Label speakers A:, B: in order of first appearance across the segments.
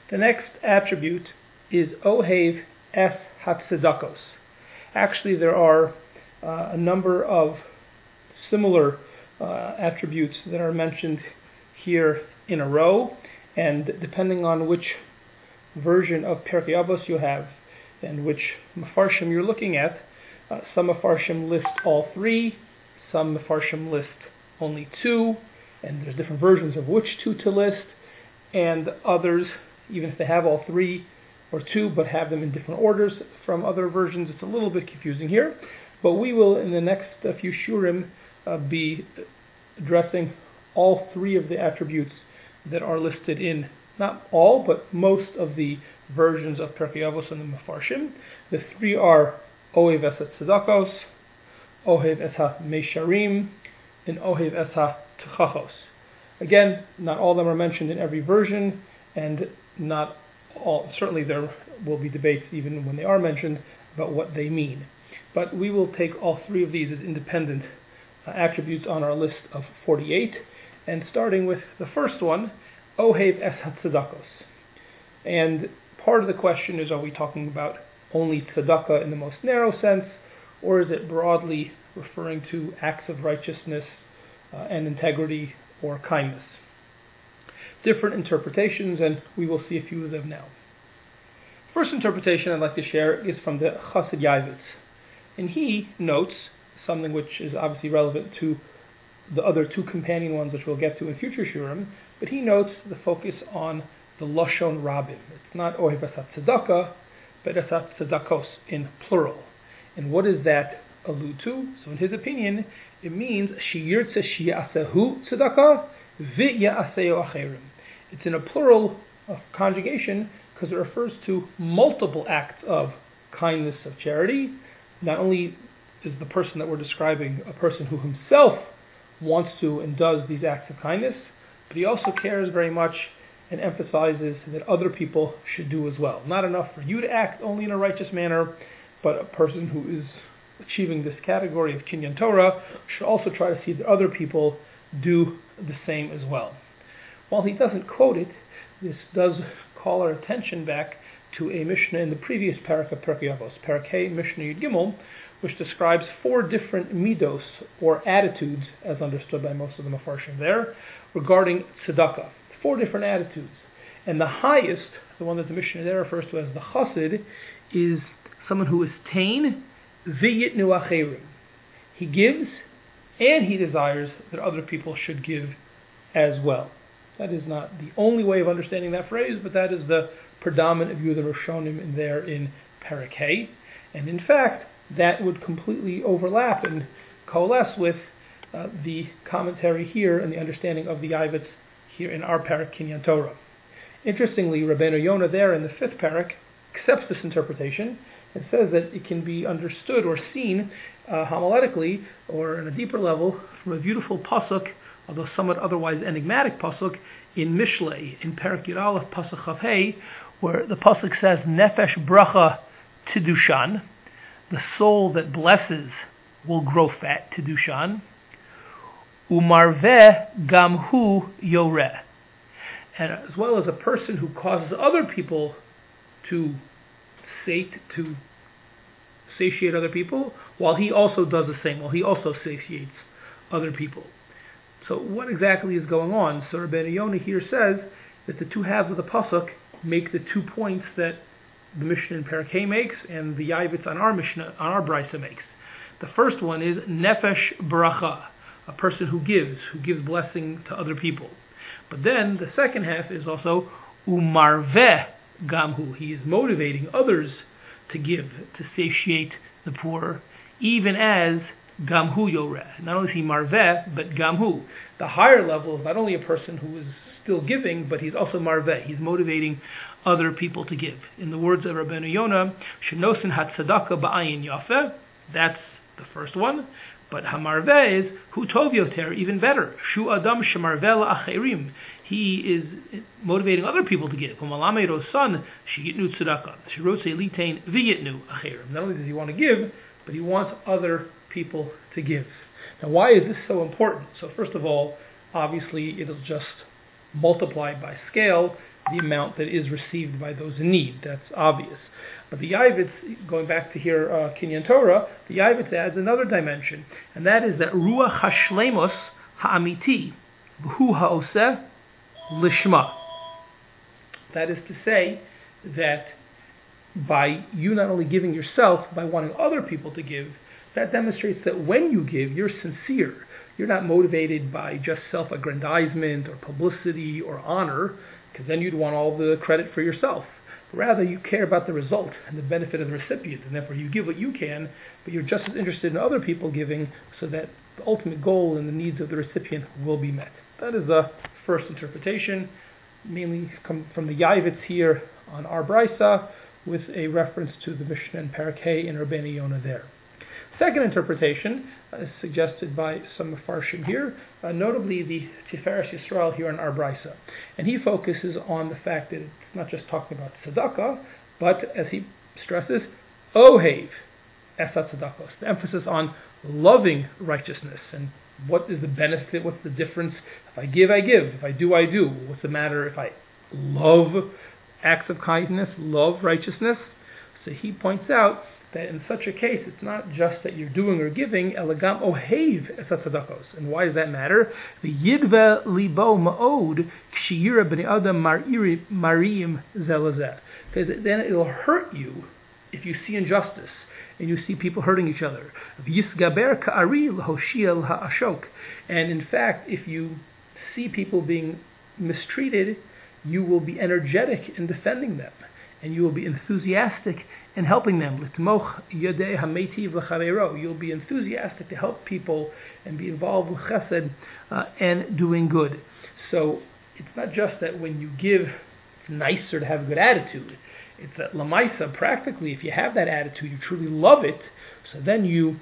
A: The next attribute is Ohev Es HaTzedakos. Actually, there are a number of similar attributes that are mentioned here in a row, and depending on which version of Pirkei Avos you have and which Mefarshim you're looking at, some Mefarshim list all three, some Mefarshim list only two, and there's different versions of which two to list, and others, even if they have all three or two but have them in different orders from other versions, it's a little bit confusing here. But we will, in the next few shurim, be addressing all three of the attributes that are listed in, not all, but most of the versions of Pirkei Avos and the Mefarshim. The three are Ohev Es HaTzedakos, Ohev Es HaMesharim, and Ohev Es HaTchachos. Again, not all of them are mentioned in every version, and not all. Certainly there will be debates even when they are mentioned about what they mean. But we will take all three of these as independent attributes on our list of 48, and starting with the first one, Ohev Es HaTzedakos. And part of the question is, are we talking about only tzedakah in the most narrow sense, or is it broadly referring to acts of righteousness and integrity or kindness? Different interpretations, and we will see a few of them now. First interpretation I'd like to share is from the Chassid Yavitz, and he notes something which is obviously relevant to the other two companion ones, which we'll get to in future shurim, but he notes the focus on the Lashon Rabim. It's not Ohev Es HaTzedakah, but Es HaTzedakos in plural. And what does that allude to? So in his opinion, it means Sheyirtze Sheyasehu Tzedakah V'Ya'aseu Acherim. It's in a plural conjugation because it refers to multiple acts of kindness, of charity. Not only is the person that we're describing a person who himself wants to and does these acts of kindness, but he also cares very much and emphasizes that other people should do as well. Not enough for you to act only in a righteous manner, but a person who is achieving this category of Kinyan Torah should also try to see that other people do the same as well. While he doesn't quote it, this does call our attention back to a Mishnah in the previous parak of Pirkei Avos, Parak Hey, Mishnah Yud Gimel, which describes four different midos, or attitudes, as understood by most of the Mefarshim there, regarding tzedakah. Four different attitudes. And the highest, the one that the Mishnah there refers to as the Chassid, is someone who is tain v'yitnu acherim. He gives, and he desires that other people should give as well. That is not the only way of understanding that phrase, but that is the predominant view of the Rishonim in there in Parak Hey. And in fact, that would completely overlap and coalesce with the commentary here and the understanding of the Yavitz here in our parak Kinyan Torah. Interestingly, Rabbeinu Yonah there in the fifth parak accepts this interpretation and says that it can be understood or seen homiletically or on a deeper level from a beautiful pasuk, although somewhat otherwise enigmatic pasuk, in Mishlei, in Parak Yud Aleph pasuk Chav Hey, where the pasuk says, Nefesh bracha tidushan, the soul that blesses will grow fat, tidushan, umarveh gamhu yoreh, and as well as a person who causes other people to satiate other people, while he also does the same, while he also satiates other people. So what exactly is going on? So Rabbeinu Yonah here says that the two halves of the pasuk make the 2 points that the Mishnah in Parak Hey makes and the Yavitz on our Mishnah, on our Brisa makes. The first one is nefesh bracha, a person who gives blessing to other people. But then the second half is also umarveh gamhu. He is motivating others to give, to satiate the poor, even as gamhu yoreh. Not only is he marveh, but gamhu. The higher level is not only a person who is still giving, but he's also marveh. He's motivating other people to give. In the words of Rabbeinu Yonah, shenosin hatzedakah ba'ayin yafeh. That's the first one. But hamarveh is hu tov yoter, even better. Shu adam shemarveh la'acherim. He is motivating other people to give. Humalamed rosan sheyitnu tzedakah. Shirotze litein v'yitnu acherim. Not only does he want to give, but he wants other people to give. Now, why is this so important? So first of all, obviously, it'll just multiply by scale the amount that is received by those in need. That's obvious. But the Yavitz, going back to here, Kinyan Torah, the Yavitz adds another dimension, and that is that Ruach HaShlemos HaAmiti, V'hu HaOseh Lishma. That is to say that by you not only giving yourself, by wanting other people to give, that demonstrates that when you give, you're sincere. You're not motivated by just self-aggrandizement or publicity or honor, because then you'd want all the credit for yourself. Rather, you care about the result and the benefit of the recipient, and therefore you give what you can, but you're just as interested in other people giving so that the ultimate goal and the needs of the recipient will be met. That is the first interpretation, mainly come from the Yavitz here on our Brisa, with a reference to the Mishnah and Parakeh in Rabbeinu Yonah there. Second interpretation is suggested by some Mefarshim here, notably the Tiferes Yisrael here in our Brisa. And he focuses on the fact that it's not just talking about tzedakah, but, as he stresses, ohev esat tzedakos, the emphasis on loving righteousness. And what is the benefit, what's the difference? If I give, I give. If I do, I do. What's the matter if I love acts of kindness, love righteousness? So he points out that in such a case, it's not just that you're doing or giving, elegam ohev esat tzedakos. And why does that matter? The yidve libo ma'od k'shiyira b'nei adam mariim zelazeh. Because then it'll hurt you if you see injustice and you see people hurting each other. V'yisgaber ka'ari l'hoshia ha'ashok. And in fact, if you see people being mistreated, you will be energetic in defending them, and you will be enthusiastic in helping them. L'tmoch yodei hametiv l'chareiro. You'll be enthusiastic to help people and be involved with chesed and doing good. So it's not just that when you give, it's nicer to have a good attitude. It's that lamaisa, practically, if you have that attitude, you truly love it, so then you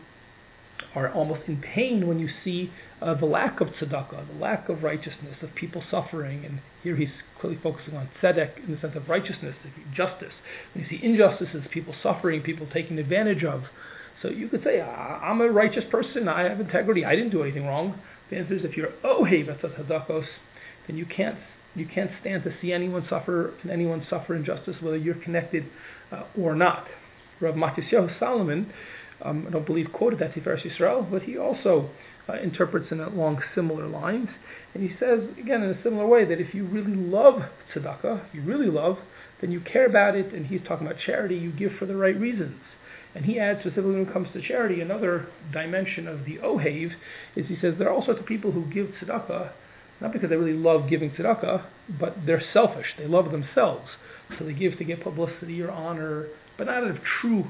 A: are almost in pain when you see the lack of tzedakah, the lack of righteousness, of people suffering. And here he's clearly focusing on tzedek in the sense of righteousness, justice. When you see injustices, people suffering, people taken advantage of. So you could say, I'm a righteous person, I have integrity, I didn't do anything wrong. The answer is, if you're ohev esat tzedakos, then you can't stand to see anyone suffer injustice, whether you're connected or not. Rav Matisyahu Solomon, I don't believe quoted that Tiferes Yisrael, but he also interprets in along similar lines, and he says again in a similar way that if you really love tzedakah, if you really love, then you care about it. And he's talking about charity, you give for the right reasons. And he adds, specifically when it comes to charity, another dimension of the ohev is, he says there are all sorts of people who give tzedakah not because they really love giving tzedakah, but they're selfish. They love themselves, so they give to get publicity or honor, but not out of true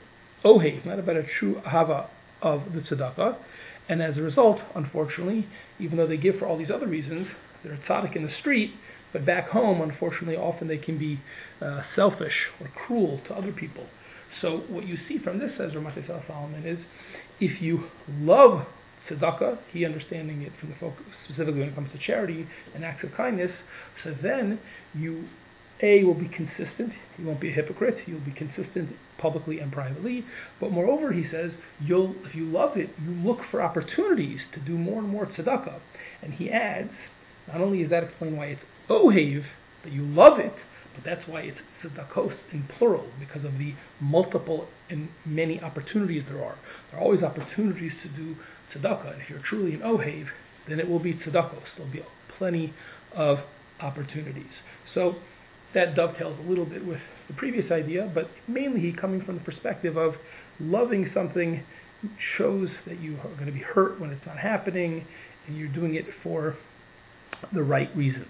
A: ohev, not about a true ahava of the tzedakah. And as a result, unfortunately, even though they give for all these other reasons, they're a tzaddik in the street, but back home, unfortunately, often they can be selfish or cruel to other people. So what you see from this, says Rav Matisyahu Solomon, is if you love tzedakah, he understanding it from the focus, specifically when it comes to charity and acts of kindness, so then you will be consistent, you won't be a hypocrite, you'll be consistent publicly and privately, but moreover, he says, if you love it, you look for opportunities to do more and more tzedakah. And he adds, not only is that explained why it's ohev, that you love it, but that's why it's tzedakos in plural, because of the multiple and many opportunities there are. There are always opportunities to do tzedakah, and if you're truly an ohev, then it will be tzedakos. There'll be plenty of opportunities. So that dovetails a little bit with the previous idea, but mainly he coming from the perspective of loving something shows that you are going to be hurt when it's not happening, and you're doing it for the right reasons.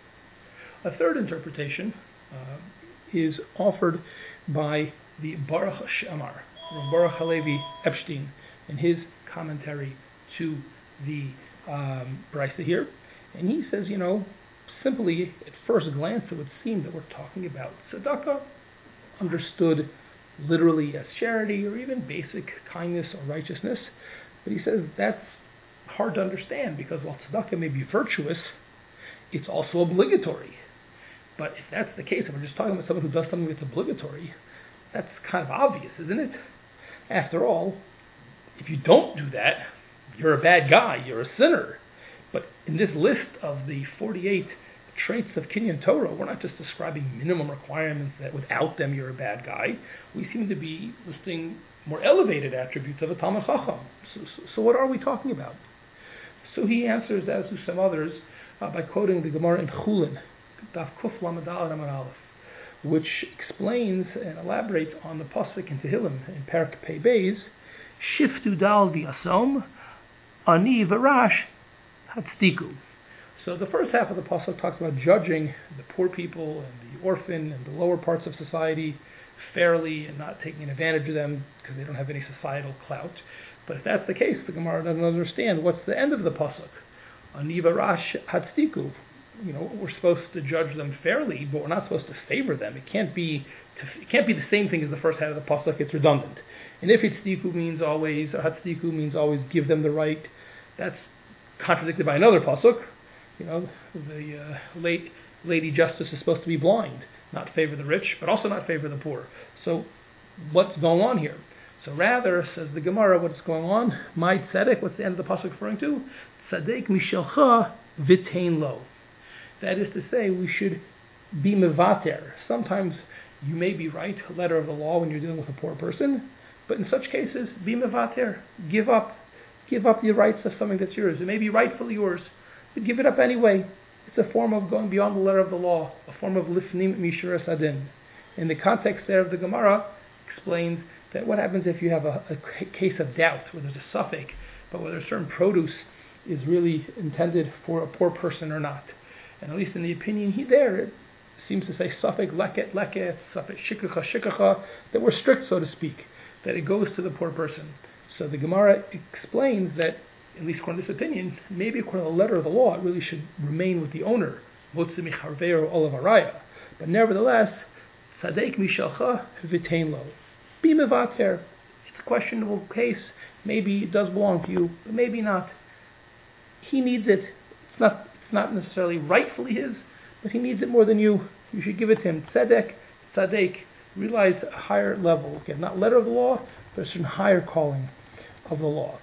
A: A third interpretation is offered by the Baruch She'amar, Baruch Halevi Epstein, in his commentary to the Brisa here. And he says, simply at first glance it would seem that we're talking about tzedakah, understood literally as charity or even basic kindness or righteousness. But he says that's hard to understand, because while tzedakah may be virtuous, it's also obligatory. But if that's the case, if we're just talking about someone who does something that's obligatory, that's kind of obvious, isn't it? After all, if you don't do that, you're a bad guy, you're a sinner. But in this list of the 48 traits of Kinyan Torah. We're not just describing minimum requirements that without them you're a bad guy. We seem to be listing more elevated attributes of a Talmid Chacham. So what are we talking about? So he answers, as do some others, by quoting the Gemara in Chulin, Daf Kuf Lamed Aleph Amud Aleph, which explains and elaborates on the pasuk in Tehillim in Perek Pei Beis, Shiftu Dal V'Asom, Ani V'Rash Hatzdiku. So the first half of the pasuk talks about judging the poor people and the orphan and the lower parts of society fairly and not taking advantage of them because they don't have any societal clout. But if that's the case, the Gemara doesn't understand what's the end of the pasuk. Ani V'Rash Hatzdiku. We're supposed to judge them fairly, but we're not supposed to favor them. It can't be the same thing as the first half of the pasuk. It's redundant. And if Hatzdiku means always give them the right, that's contradicted by another pasuk. The Lady Justice is supposed to be blind, not favor the rich, but also not favor the poor. So what's going on here? So rather, says the Gemara, what's going on? My tzedek, what's the end of the pasuk referring to? Tzedek mishelcha v'tein lo. That is to say, we should be mevater. Sometimes you may be right, letter of the law, when you're dealing with a poor person, but in such cases, be mevater. Give up the rights of something that's yours. It may be rightfully yours, but give it up anyway. It's a form of going beyond the letter of the law, a form of lifnim mishuras adin. In the context there of the Gemara, explains that what happens if you have a case of doubt, where there's a suffix, but whether a certain produce is really intended for a poor person or not. And at least in the opinion it seems to say suffix leket leket, suffix shikacha shikacha, that we're strict, so to speak, that it goes to the poor person. So the Gemara explains that, at least according to this opinion, maybe according to the letter of the law, it really should remain with the owner, motzi micharvei olav araya. But nevertheless, tzadek mishalcha v'tein lo. Be mevater. It's a questionable case. Maybe it does belong to you, but maybe not. He needs it. It's not necessarily rightfully his, but he needs it more than you. You should give it to him. Tzadek, realize a higher level. Again, not letter of the law, but a certain higher calling of the law.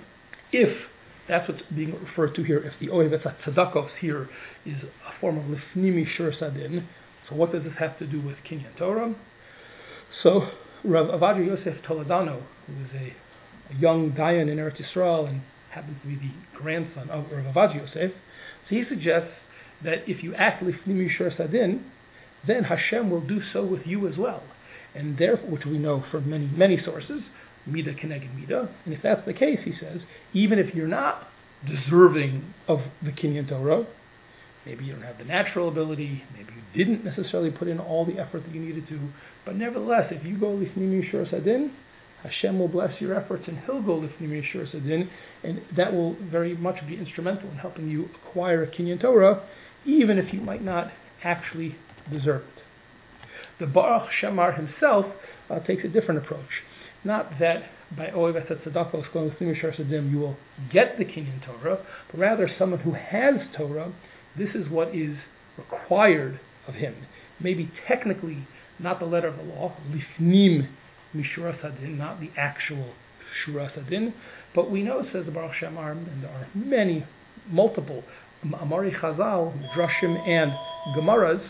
A: If that's what's being referred to here, if the ohev tzedakos here is a form of lifnimi shur sadin, so what does this have to do with Kinyan Torah? So Rav Avadia Yosef Toledano, who is a young Dayan in Eretz Yisrael and happens to be the grandson of Rav Avadia Yosef, so he suggests that if you act lifnimi shur sadin, then Hashem will do so with you as well. And therefore, which we know from many, many sources, Mida Keneged Mida. And if that's the case, he says, even if you're not deserving of the Kinyan Torah, maybe you don't have the natural ability, maybe you didn't necessarily put in all the effort that you needed to, but nevertheless, if you go Lifnimi Shur Sadin, Hashem will bless your efforts and He'll go Lifnimi Shur Sadin, and that will very much be instrumental in helping you acquire a Kinyan Torah, even if you might not actually deserve it. The Baruch Shamar himself takes a different approach. Not that by Ohev Tzedakos going with Lifnimi Shur Sadim you will get the Kinyan Torah, but rather someone who has Torah, this is what is required of him. Maybe technically not the letter of the law, Lifnim Mishura Sadin, not the actual Shura Sadin, but we know, says the Baruch Shamar, and there are multiple Amari Chazal, Drashim, and Gemaras.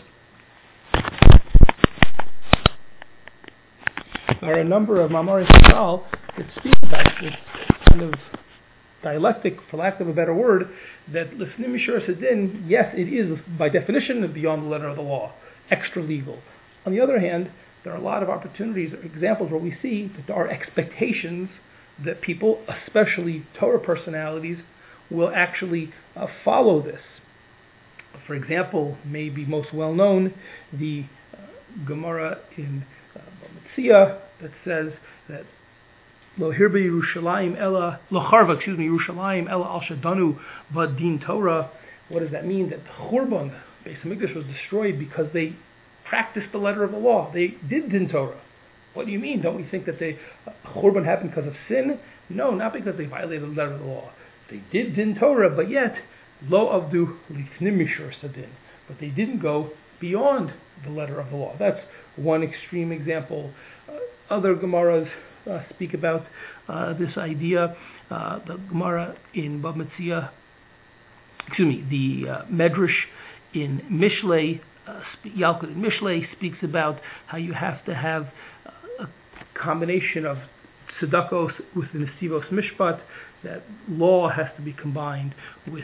A: There are a number of Mamari Chazal that speak about this kind of dialectic, for lack of a better word, that Lifnim Mishur Sadin, yes, it is by definition beyond the letter of the law, extra legal. On the other hand, there are a lot of opportunities or examples where we see that there are expectations that people, especially Torah personalities, will actually follow this. For example, maybe most well known, the Gemara in Metzia that says that Lo hirbe Yerushalayim ela lo charva, Yerushalayim ela al shadanu v'din Torah. What does that mean? That the Churban, Beis Hamikdash, was destroyed because they practiced the letter of the law. They did din Torah. What do you mean? Don't we think that the Churban happened because of sin? No, not because they violated the letter of the law. They did din Torah, but yet lo avdu lifnim mishur sadin. But they didn't go beyond the letter of the law. That's one extreme example. Other Gemaras speak about this idea. The Gemara in Bab Metzia, the Medrash in Mishlei, Yalkut in Mishlei speaks about how you have to have a combination of tzedakos with the nesivos mishpat, that law has to be combined with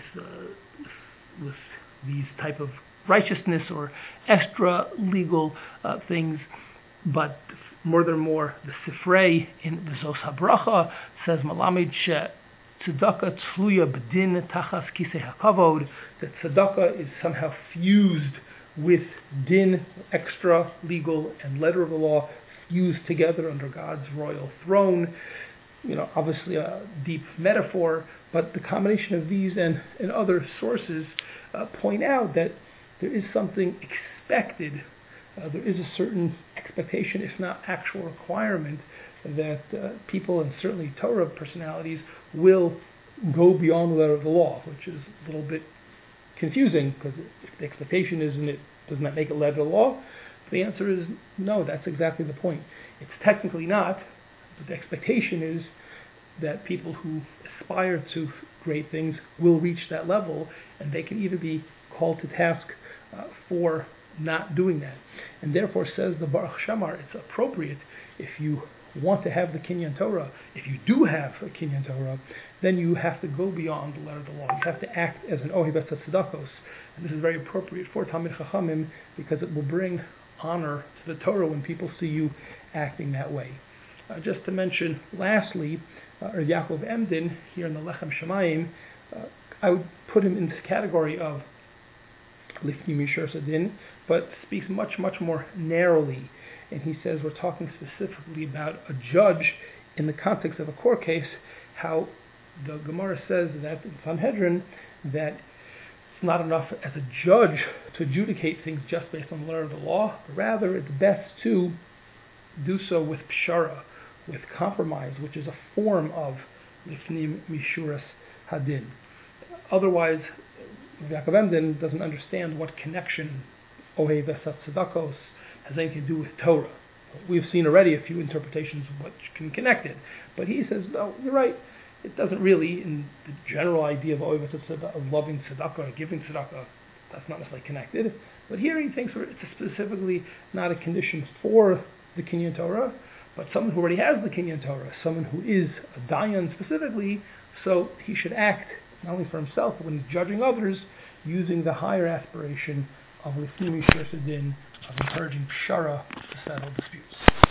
A: these type of righteousness or extra legal things. But furthermore, the Sifrei in the Zos HaBracha says Malamid she tzedakah tluya b'din tachas kisei hakavod, that tzedakah is somehow fused with din, extra legal, and letter of the law fused together under God's royal throne. Obviously a deep metaphor, but the combination of these and other sources point out that there is something expected. There is a certain expectation, if not actual requirement, that people, and certainly Torah personalities, will go beyond the letter of the law, which is a little bit confusing, because if the expectation doesn't that make it letter of the law? The answer is no, that's exactly the point. It's technically not, but the expectation is that people who aspire to great things will reach that level, and they can either be called to task for not doing that. And therefore, says the Baruch Shamar, it's appropriate, if you want to have the Kinyan Torah, if you do have a Kinyan Torah, then you have to go beyond the letter of the law. You have to act as an Ohev Tzedakos. And this is very appropriate for Talmid Chachamim, because it will bring honor to the Torah when people see you acting that way. Just to mention, lastly, Yaakov Emden, here in the Lechem Shemayim, I would put him in this category of Lifnei Mishur Sadin, but speaks much, much more narrowly. And he says we're talking specifically about a judge in the context of a court case, how the Gemara says that in Sanhedrin that it's not enough as a judge to adjudicate things just based on the letter of the law, but rather it's best to do so with pshara, with compromise, which is a form of Lifnei Mishuras Hadin. Otherwise, Yaakov Emden doesn't understand what connection Ohev Tzedakos has anything to do with Torah. We've seen already a few interpretations of what can connect it, but he says, no, you're right. It doesn't really, in the general idea of Ohev Tzedakah, of loving tzedakah or giving tzedakah, that's not necessarily connected. But here he thinks it's specifically not a condition for the Kinyan Torah, but someone who already has the Kinyan Torah, someone who is a Dayan specifically, so he should act not only for himself, but when he's judging others, using the higher aspiration of Lifnei Mishur Sadin, of encouraging pshara to settle disputes.